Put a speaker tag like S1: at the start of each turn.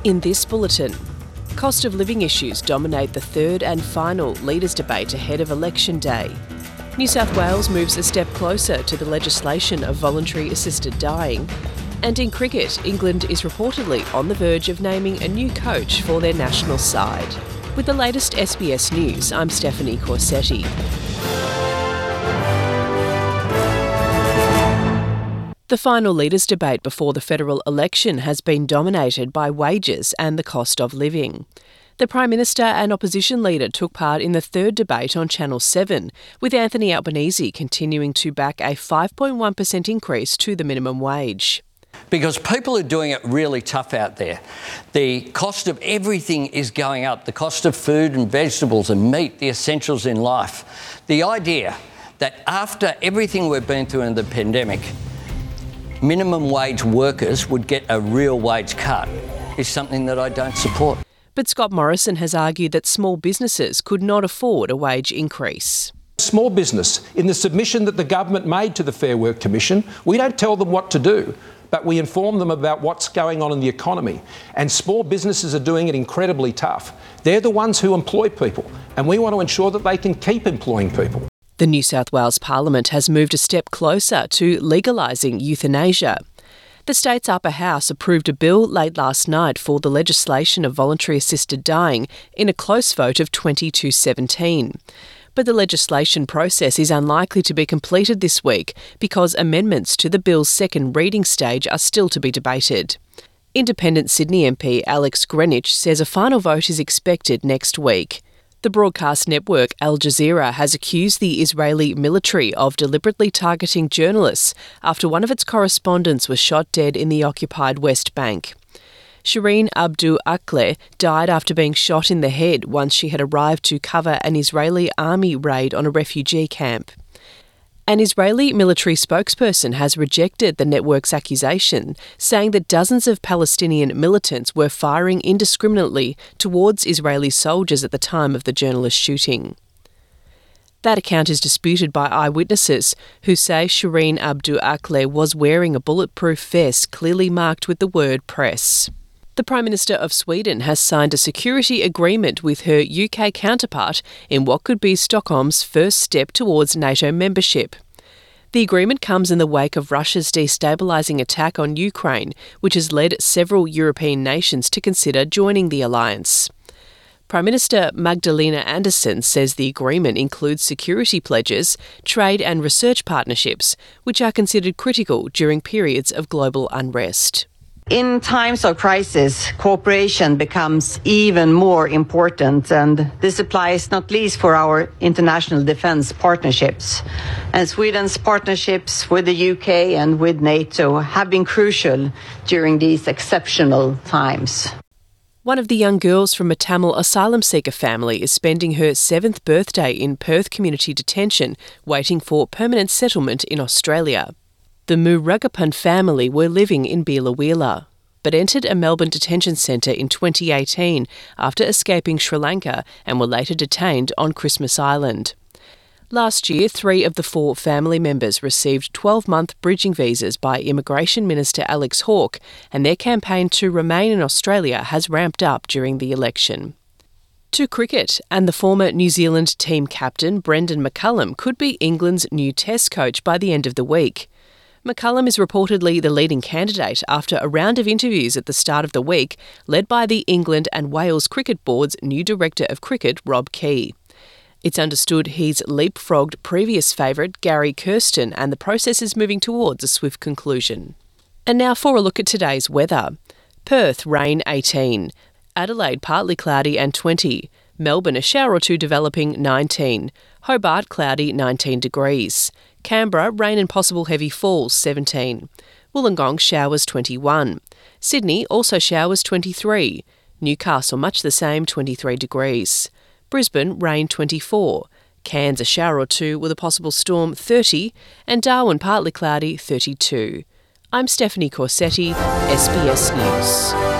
S1: In this bulletin, cost of living issues dominate the third and final leaders' debate ahead of election day. New South Wales moves a step closer to the legislation of voluntary assisted dying. And in cricket, England is reportedly on the verge of naming a new coach for their national side. With the latest SBS News, I'm Stephanie Corsetti. The final leaders' debate before the federal election has been dominated by wages and the cost of living. The Prime Minister and opposition leader took part in the third debate on Channel 7, with Anthony Albanese continuing to back a 5.1% increase to the minimum wage.
S2: Because people are doing it really tough out there. The cost of everything is going up. The cost of food and vegetables and meat, the essentials in life. The idea that after everything we've been through in the pandemic, minimum wage workers would get a real wage cut is something that I don't support.
S1: But Scott Morrison has argued that small businesses could not afford a wage increase.
S3: Small business, in the submission that the government made to the Fair Work Commission, we don't tell them what to do, but we inform them about what's going on in the economy. And small businesses are doing it incredibly tough. They're the ones who employ people, and we want to ensure that they can keep employing people.
S1: The New South Wales Parliament has moved a step closer to legalising euthanasia. The state's upper house approved a bill late last night for the legislation of voluntary assisted dying in a close vote of 20-17. But the legislation process is unlikely to be completed this week because amendments to the bill's second reading stage are still to be debated. Independent Sydney MP Alex Greenwich says a final vote is expected next week. The broadcast network Al Jazeera has accused the Israeli military of deliberately targeting journalists after one of its correspondents was shot dead in the occupied West Bank. Shireen Abu Akleh died after being shot in the head once she had arrived to cover an Israeli army raid on a refugee camp. An Israeli military spokesperson has rejected the network's accusation, saying that dozens of Palestinian militants were firing indiscriminately towards Israeli soldiers at the time of the journalist's shooting. That account is disputed by eyewitnesses who say Shireen Abu Akleh was wearing a bulletproof vest clearly marked with the word press. The Prime Minister of Sweden has signed a security agreement with her UK counterpart in what could be Stockholm's first step towards NATO membership. The agreement comes in the wake of Russia's destabilising attack on Ukraine, which has led several European nations to consider joining the alliance. Prime Minister Magdalena Andersson says the agreement includes security pledges, trade and research partnerships, which are considered critical during periods of global unrest.
S4: In times of crisis, cooperation becomes even more important, and this applies not least for our international defence partnerships. And Sweden's partnerships with the UK and with NATO have been crucial during these exceptional times.
S1: One of the young girls from a Tamil asylum seeker family is spending her 7th birthday in Perth Community Detention, waiting for permanent settlement in Australia. The Murugappan family were living in Biloela, but entered a Melbourne detention centre in 2018 after escaping Sri Lanka and were later detained on Christmas Island. Last year, 3 of the 4 family members received 12-month bridging visas by Immigration Minister Alex Hawke, and their campaign to remain in Australia has ramped up during the election. To cricket, and the former New Zealand team captain Brendan McCullum could be England's new Test coach by the end of the week. McCullum is reportedly the leading candidate after a round of interviews at the start of the week led by the England and Wales Cricket Board's new Director of Cricket, Rob Key. It's understood he's leapfrogged previous favourite Gary Kirsten, and the process is moving towards a swift conclusion. And now for a look at today's weather. Perth, rain 18. Adelaide, partly cloudy and 20. Melbourne, a shower or two developing 19. Hobart, cloudy 19 degrees. Canberra, rain and possible heavy falls 17. Wollongong, showers 21. Sydney, also showers 23. Newcastle, much the same 23 degrees. Brisbane, rain 24. Cairns, a shower or two with a possible storm 30. And Darwin, partly cloudy 32. I'm Stephanie Corsetti, SBS News.